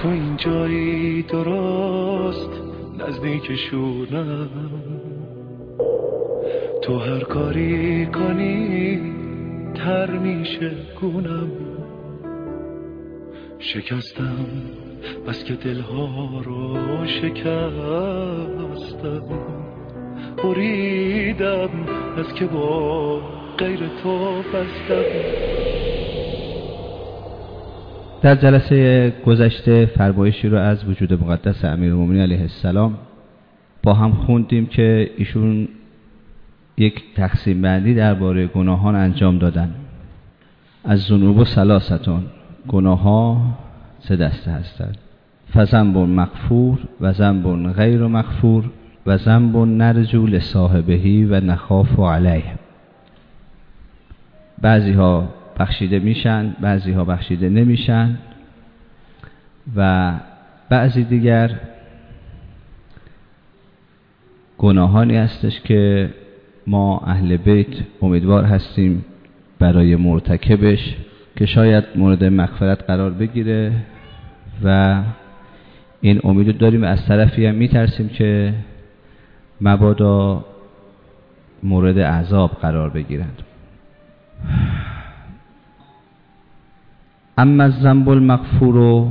تو این جایی درست نزدیکشونم، تو هر کاری کنی تر میشه گونم. شکستم بس که دلها رو شکستم، بریدم از که با غیر تو بستم. در جلسه گذشته فرمایشی رو از وجود مقدس امیرالمومنین علیه السلام با هم خوندیم که ایشون یک تقسیم بندی درباره گناهان انجام دادن. از ذنوب ثلاثه، گناه ها 3 دسته هستند: فذنب مغفور و ذنب غیر مغفور و ذنب نرجو لصاحبه و نخاف علیه. بعضی ها بخشیده میشن، بعضی ها بخشیده نمیشن و بعضی دیگر گناهانی هستش که ما اهل بیت امیدوار هستیم برای مرتکبش که شاید مورد مغفرت قرار بگیره و این امید داریم. از طرفی هم میترسیم که مبادا مورد عذاب قرار بگیرند. اما الذنب المغفور،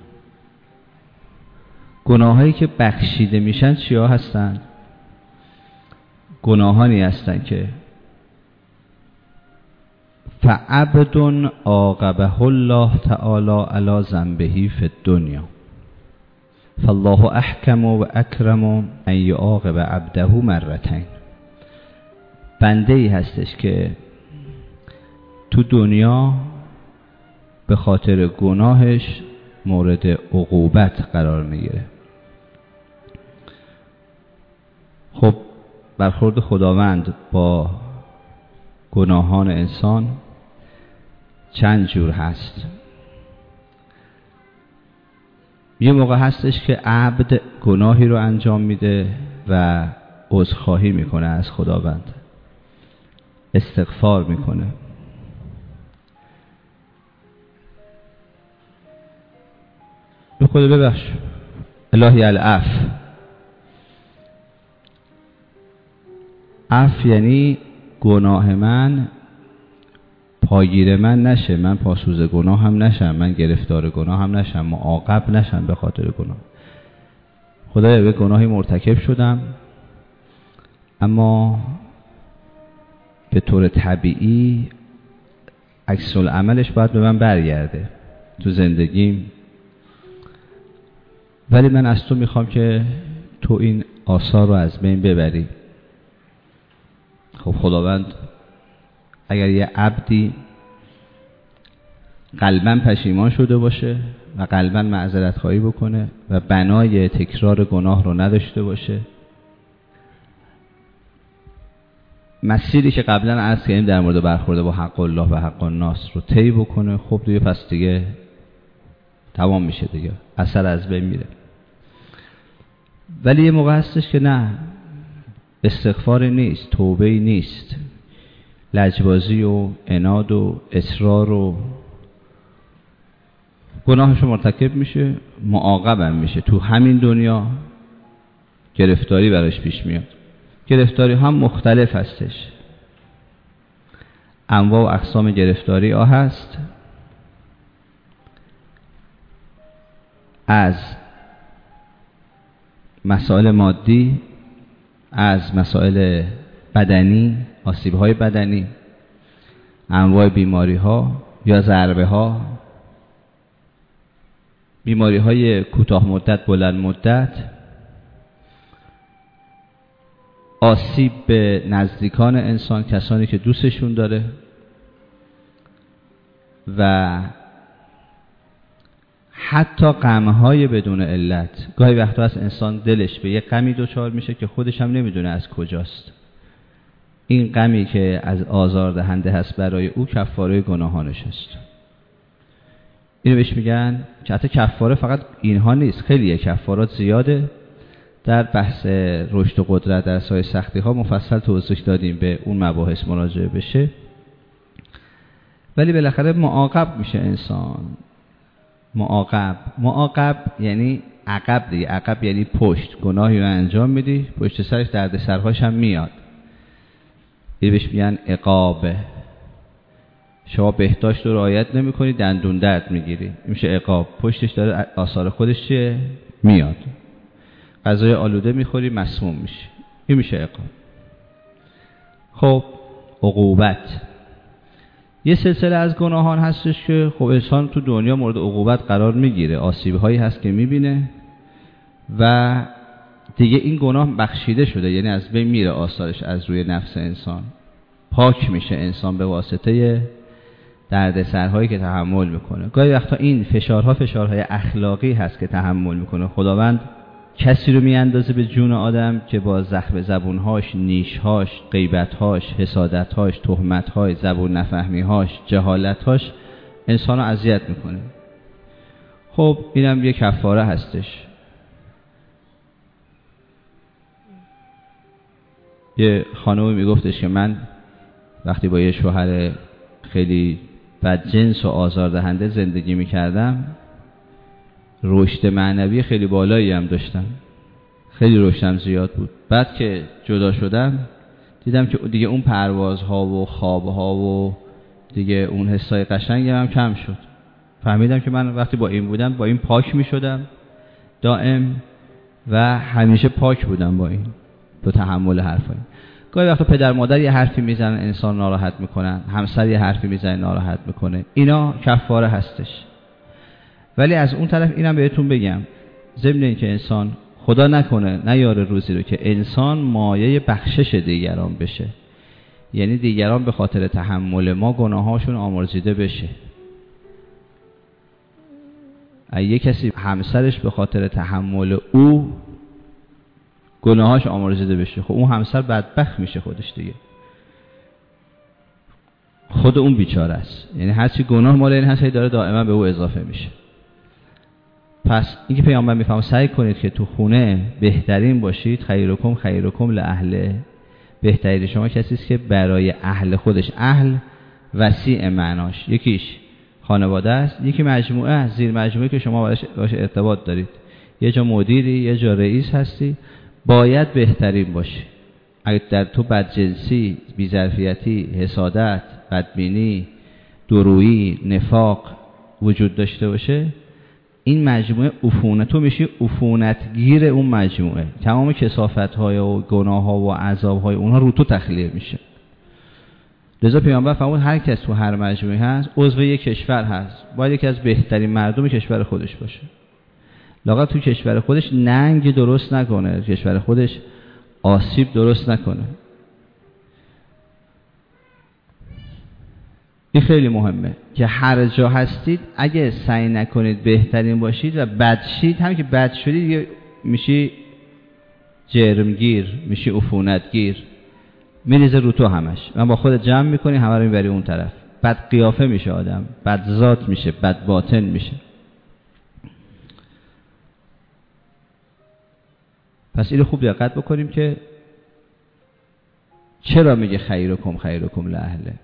گناهایی که بخشیده میشن چیا هستند؟ گناهانی هستند که فعبد عاقبه الله تعالی علی ذنبه فی الدنیا فالله احکم و اکرم ان یعاقب عبده مرتين. بنده ای هستش که تو دنیا به خاطر گناهش مورد عقوبت قرار میگیره. خب برخورد خداوند با گناهان انسان چند جور هست. یه موقع هستش که عبد گناهی رو انجام میده و عذرخواهی میکنه از خداوند، استغفار میکنه. به خدا ببخش الهی العفو. عفو یعنی گناه من پایگیر من نشه، من پاسوز گناه هم نشم، من گرفتار گناه هم نشم، معاقب نشم به خاطر گناه. خدایا به گناهی مرتکب شدم اما به طور طبیعی عکس العملش باید به من برگرده تو زندگیم، ولی من از تو میخوام که تو این آثار رو از بین ببری. خب خداوند اگر یه عبدی قلباً پشیمان شده باشه و قلباً معذرت خواهی بکنه و بنای تکرار گناه رو نداشته باشه، مسیری که قبلا عرض کردیم در مورد برخورد با حق الله و حق الناس رو طی بکنه، خب دیگه پس دیگه تمام میشه، دیگه اثر از بین میره. ولی یه موقع هستش که نه، استغفار نیست، توبه نیست، لجبازی و عناد و اصرار و گناهش مرتکب میشه، معاقبم میشه. تو همین دنیا گرفتاری براش پیش میاد. گرفتاری هم مختلف هستش، انواع و اقسام گرفتاری ها هست، از مسائل مادی، از مسائل بدنی، آسیب های بدنی، انواع بیماری ها یا ضربه ها، بیماری های کوتاه مدت، بلند مدت، آسیب به نزدیکان انسان، کسانی که دوستشون داره، و حتی غم‌های بدون علت. گاهی وقتا از انسان دلش به یک غمی دچار میشه که خودش هم نمیدونه از کجاست. این غمی که از آزاردهنده هست برای او کفاره گناهانش است. اینو بهش میگن که حتی کفاره فقط اینها نیست، خیلی کفارات زیاده. در بحث رشد و قدرت در سایه سختی ها مفصل توضیح دادیم، به اون مباحث مراجعه بشه. ولی بالاخره معاقب میشه انسان. معاقب یعنی عقب دیگه. عقب یعنی پشت. گناهی رو انجام میدی، پشت سرش دردسرهاش هم میاد. این بهش میگن عقابه. شما بهداشت رو رعایت نمی‌کنی، دندون درد میگیری، این میشه عقاب. پشتش داره آثار خودش چیه؟ میاد. غذای آلوده میخوری، مسموم میشی، این میشه عقاب. خب عقوبت یه سلسله از گناهان هستش که خب انسان تو دنیا مورد عقوبت قرار میگیره، آسیب‌هایی هست که میبینه و دیگه این گناه بخشیده شده، یعنی از بین میره آثارش از روی نفس انسان. پاک میشه انسان به واسطه دردسرهایی که تحمل میکنه. گاهی وقتا این فشارهای اخلاقی هست که تحمل میکنه. خداوند کسی رو میاندازه به جون آدم که با زخم زبونهاش، نیشهاش، غیبتهاش، حسادتهاش، تهمتهاش، زبون نفهمیهاش، جهالتهاش انسان رو اذیت میکنه. خب اینم یه کفاره هستش. یه خانومی میگفتش که من وقتی با یه شوهر خیلی بدجنس و آزاردهنده زندگی میکردم، رشد معنوی خیلی بالایی هم داشتم، خیلی رشدم زیاد بود. بعد که جدا شدم دیدم که دیگه اون پروازها و خوابها و دیگه اون حسای قشنگم هم کم شد. فهمیدم که من وقتی با این بودم با این پاک میشدم دائم و همیشه پاک بودم با این، با تحمل حرفایی. گاهی وقتا پدر مادر یه حرفی میزنن انسان ناراحت میکنن، همسر یه حرفی میزنه ناراحت میکنه، اینا کفاره هستش. ولی از اون طرف اینم بهتون بگم، ضمن این که انسان خدا نکنه نیاره روزی رو که انسان مایه بخشش دیگران بشه، یعنی دیگران به خاطر تحمل ما گناهاشون آمرزیده بشه. اگه کسی همسرش به خاطر تحمل او گناهاش آمرزیده بشه، خب اون همسر بدبخت میشه خودش دیگه، خود اون بیچاره است. یعنی هرچی گناه مال این هست داره دائما به او اضافه میشه. پس اینکه پیامبر میفهمه سعی کنید که تو خونه بهترین باشید، خیرکم لاهله، بهترین شما کسی است که برای اهل خودش، اهل وسیع معناش، یکیش خانواده است، یکی مجموعه است، زیر مجموعه که شما باش ارتباط دارید، یه جا مدیری، یه جا رئیس هستی، باید بهترین باشی. اگه در تو بدجنسی، بی‌ظرفیتی، حسادت، بدبینی، درویی، نفاق وجود داشته باشه، این مجموعه عفونت، تو میشی عفونتگیر اون مجموعه، تمام کثافت‌های و گناه‌ها و عذاب‌های اونها رو تو تخلیه میشه. لذا پیامبر فرمود هر کس تو هر مجموعه هست عضو یک کشور هست، باید یکی از بهترین مردم کشور خودش باشه. لااقل تو کشور خودش ننگ درست نکنه، کشور خودش آسیب درست نکنه. این خیلی مهمه که هر جا هستید اگه سعی نکنید بهترین باشید و بد شید، همین که بد شدید دیگه میشی جرمگیر، میشی عفونتگیر، میریزه رو تو همش. من با خود جمع میکنی همه رو میبری اون طرف، بد قیافه میشه آدم، بد ذات میشه، بد باطن میشه. پس اینو خوب دقت بکنیم که چرا میگه خیرکم لاهله.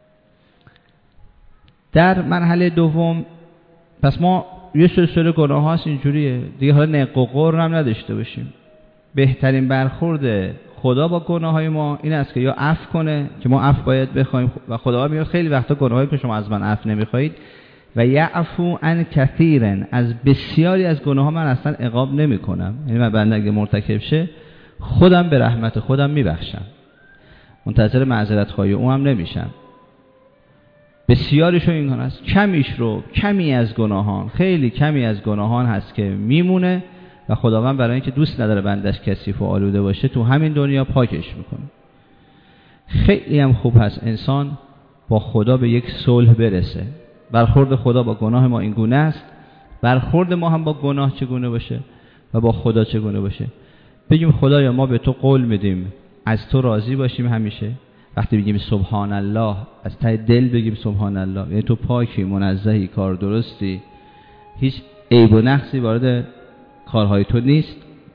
در مرحله دوم پس ما یه سلسله گناه هاست اینجوریه دیگه، حالا نق و قر هم نداشته باشیم. بهترین برخورد خدا با گناه های ما این است که یا عفو کنه، که ما عفو باید بخوایم و خدا میگه خیلی وقتا گناهایی که شما از من عفو نمیخواید و یعفو عن کثیرا، از بسیاری از گناه ها من اصلا عقاب نمی کنم، یعنی من بنده اگه مرتکب شه خودم به رحمت خودم میبخشم، منتظر معذرت خواهی او هم نمیشم. بسیاریشو این گناه است، کمی از گناهان، خیلی کمی از گناهان هست که میمونه و خداوند برای اینکه دوست نداره بندش کثیف و آلوده باشه تو همین دنیا پاکش میکنه. خیلی هم خوب هست انسان با خدا به یک صلح برسه. برخورد خدا با گناه ما این گونه است، برخورد ما هم با گناه چگونه باشه و با خدا چگونه باشه. بگیم خدایا ما به تو قول میدیم از تو راضی باشیم همیشه. وقتی بگیم سبحان الله از ته دل بگیم سبحان الله، یعنی تو پاکی، منزهی، کار درستی، هیچ عیب و نقصی وارد کارهای تو نیست.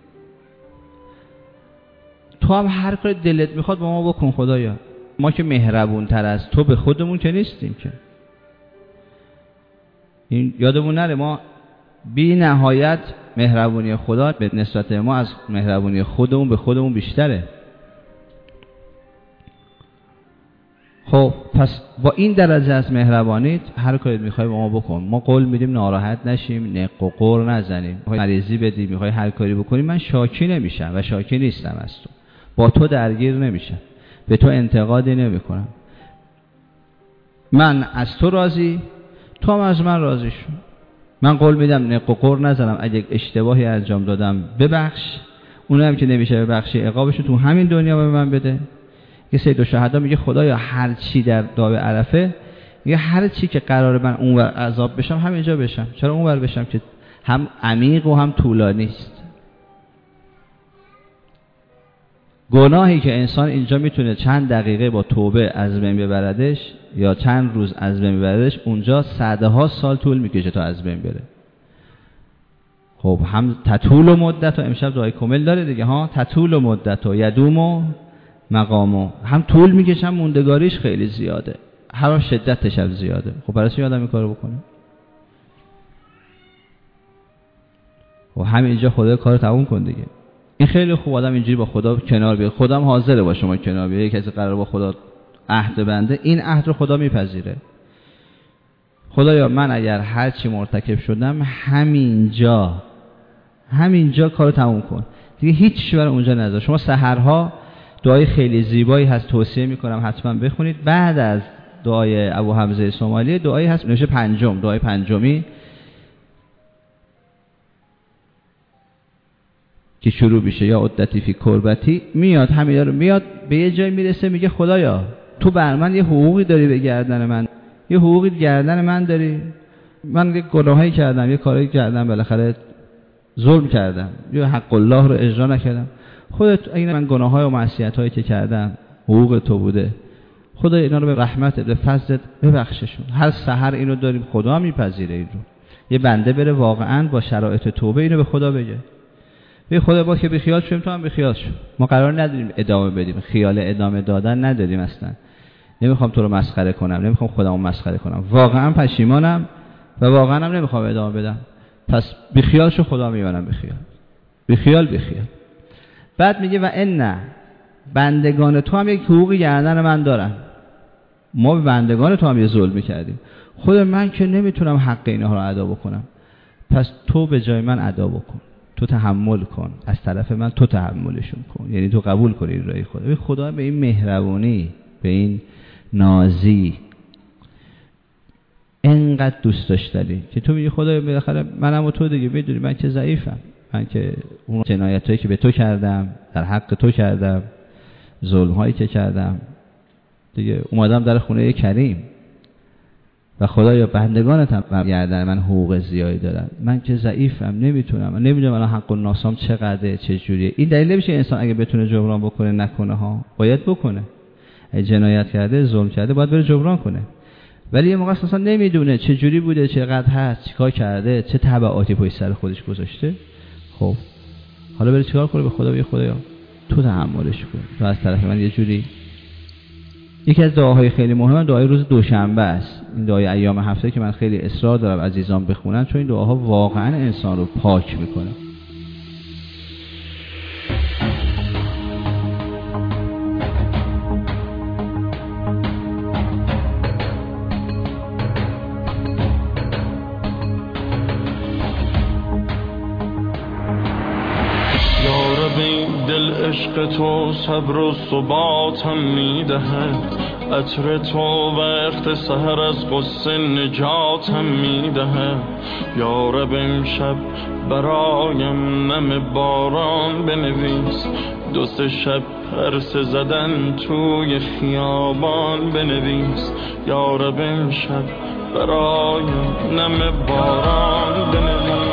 تو هم هر کاری دلت میخواد با ما بکن خدایا. ما که مهربون تر از تو به خودمون که نیستیم که. این یادمون نره ما بی نهایت مهربونی خدا به نسبت ما از مهربونی خودمون به خودمون بیشتره. خب پس با این درجه از مهربانیت هر کاری میخوای با ما بکن. ما قول میدیم ناراحت نشیم، نق و قور نزنیم. میخوای مریضی بدی، میخوای هر کاری بکنی، من شاکی نمیشم و شاکی نیستم از تو. با تو درگیر نمیشم، به تو انتقادی نمیکنم. من از تو راضی، تو هم از من راضی شو. من قول میدم نق و قور نزنم. اگه اشتباهی انجام دادم ببخش، اونم که نمیشه ببخشی عقابشو تو همین دنیا به من بده. یه سید الشهدا میگه خدایا هر چی در دعای عرفه، میگه هر چی که قراره من اونور عذاب بشم همینجا بشم. چرا اونور بشم که هم عمیق و هم طولانی است. گناهی که انسان اینجا میتونه چند دقیقه با توبه از بین ببردش یا چند روز از بین ببردش، اونجا صده ها سال طول میکشه تا از بین بره. خب هم تطول و مدت و امشب دعای کامل داره دیگه ها، تطول و مدت و یدوم و مقامو، هم طول میکشه هم موندگاریش خیلی زیاده، هر شدتش هم زیاده. خب برای چی آدم این کارو بکنه؟ و همین اینجا خدا کارو تموم کن دیگه. این خیلی خوب آدم اینجوری با خدا کنار بیاد. خدا هم حاضره با شما کنار بیاد. کسی قرار با خدا عهد بنده، این عهد رو خدا میپذیره. خدایا من اگر هر چی مرتکب شدم همینجا کارو تموم کن دیگه، هیچ برای اونجا نذار. شما سحرها دعای خیلی زیبایی هست، توصیه میکنم حتما بخونید. بعد از دعای ابو حمزه سومالی دعایی هست نوشته پنجم، دعای پنجمی که شروع میشه یا عدتی فی کربتی، میاد همینا رو میاد به یه جای میرسه میگه خدایا تو بر من یه حقوقی داری به گردن من، یه حقوقی گردن من داری. من یه گناهایی کردم، یه کاری کردم، بالاخره ظلم کردم، یه حق الله رو اجرا نکردم. خودت اگه من گناه‌های و معصیت‌هایی که کردم حقوق تو بوده، خدا اینا رو به رحمتت به فضلت ببخششون. هر سحر اینو داریم، خدا میپذیره این رو. یه بنده بره واقعاً با شرایط توبه اینو به خدا بگه، به خدا با که بیخیال شدیم تو هم بیخیال شو. ما قرار نداریم ادامه بدیم، خیال ادامه دادن نداریم اصلا. نمیخوام تو رو مسخره کنم، نمیخوام خودمو مسخره کنم، واقعاً پشیمانم و واقعاً هم نمیخوام ادامه بدم. پس بیخیال شو، خدا میبرم بیخیال. بعد میگه و ان بندگان تو هم یک حقوقی گردن من دارن. ما به بندگان تو هم یه ظلم میکردیم، خود من که نمیتونم حق اینها رو ادا بکنم، پس تو به جای من ادا بکن، تو تحمل کن، از طرف من تو تحملشون کن، یعنی تو قبول کنی این رای خدا. خدا به این مهربانی، به این نازی اینقدر دوست داشتنی که تو میگی خدا بالاخره منم و تو دیگه میدونی من که ضعیفم، من که اون جنایتایی که به تو کردم، در حق تو کردم، ظلم‌هایی که کردم دیگه، اومدم در خونه کریم و خدایا بندگانت هم گردن من حقوق زیادی دارن، من که ضعیفم نمیتونم، من نمیدونم الان حق الناسام چقدره چه جوریه. این دلیل نمیشه انسان اگه بتونه جبران بکنه نکنه ها، باید بکنه. اگه جنایت کرده، ظلم کرده، باید بره جبران کنه. ولی یه موقع اصلا نمیدونه چه جوری بوده، چقدر هست، چیکار کرده، چه تبعاتی پشت سر خودش گذاشته. خب حالا بره چیکار کنه؟ به خدا بگه خدایا تو تحملش کن، تو از طرف من یه جوری. یکی از دعاهای خیلی مهمه دعای روز دوشنبه است. این دعای ایام هفته که من خیلی اصرار دارم عزیزان بخونن، چون این دعاها واقعا انسان رو پاک میکنه. عشق تو صبر و ثباتم میدهه، عطر تو وقت سحر از غصه نجاتم میدهه. یا رب امشب برایم نم باران بنویس، دو سه شب پرسه زدن توی خیابان بنویس. یا رب امشب برایم نم باران بنویس.